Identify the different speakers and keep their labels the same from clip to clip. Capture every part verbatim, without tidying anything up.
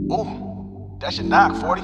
Speaker 1: Ooh, that should knock, forty.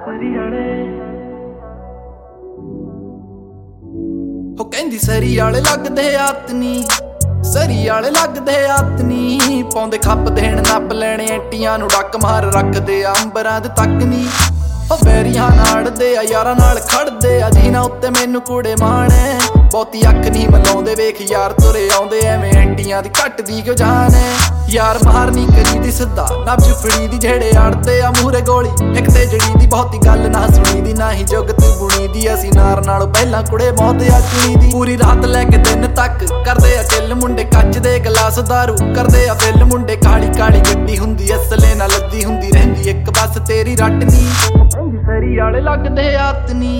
Speaker 2: हो कहंदी सरी आले लगदे आतनी सरी आले लगदे आतनी पौंदे खप देण नप लैणे एंटियां नूं डक मार रखदे आ अंबरां दे तक नी हो बैरियां नाड़दे आ यारां नाल खड़दे आ जीना उत्ते मैनू कूड़े माणे बहुती अख नहीं मलाउंदे वेख यार तुरे आउंदे एवें एंटियां दी घटदी क्यों जाने यार मारनी करी दी सिद्धा नब्ज फड़ी दी जेड़े अड़दे आ मूहरे गोली इक ते जड़ी दी बहुती गल ना सुनी दी ना ही जुगत बुनी दी असी नार नालों पहलां कुड़े मौत आ चुनी दी पूरी रात लैके दिन तक करदे आ चिल मुंडे कच दे गलास दारू करदे आ फिल मुंडे काली काली गड्डी हुंदी असले ना लद्दी हुंदी रहिंदी इक बस तेरी रटनी सरी आले लगदे आतनी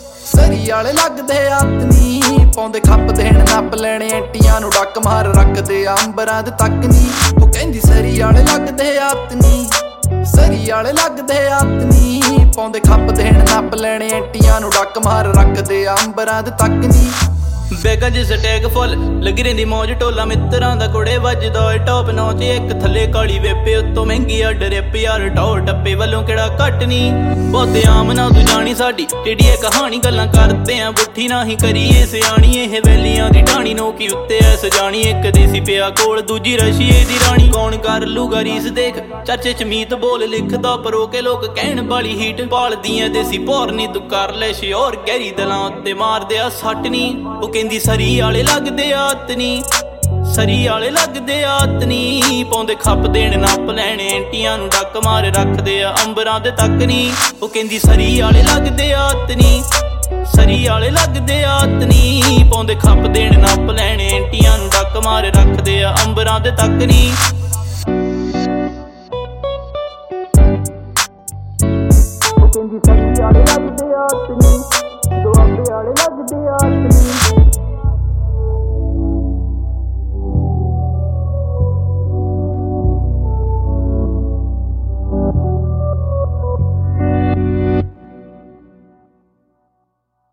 Speaker 2: सरी आले लगदे आतनी पौंदे खप देण नप लैणे एंटियां नूं डक मार रखदे आ अंबरां दे तक नी हो कहंदी सरी आले लगदे आतनी सरी आले लगदे आतनी पौंदे खप देण नप लैणे एंटियां नूं डक मार रखदे आ अंबरां दे तक नी
Speaker 3: बेगा जिस टैग फुल लगी रहिंदी मौज टोला मित्रां दा कुड़े वजदा होए टॉप नौ च इक थल्ले काली वेपे उत्तों महंगी आ ड्रिप यार टॉर टप्पे वल्लों केड़ा घट नी बहुते आम ना तू जानी साडी टेढ़ी ए कहानी गल्लां करदे आ बुट्ठी ना ही करिए सियाणी एह वैलियां दी ढाणी नोकी उत्ते ऐ सजानी इक देसी पिया कोल दूजी रशिए दी रानी कौन कर लूगा रीस देख चर्चे च मीत बोल लिखदा परो के लोग कहण बाली हीट पालदियां देसी भौर नी तू कर ले शोर गहरी दलां उत्ते मारदे आ सट नी कहंदी सरी आले लगदे आतनी सरी आले लगदे आतनी पौंदे खप देण नप लैणे एंटियां नूं डक मार रखदे आ अंबरां दे तक नी ओ कहंदी सरी आले लगदे आतनी सरी आले लगदे आतनी पौंदे खप देण नप लैणे एंटियां नूं डक मार रखदे आ अंबरां दे तक नी
Speaker 2: कहंदी सरी आले लगदे आतनी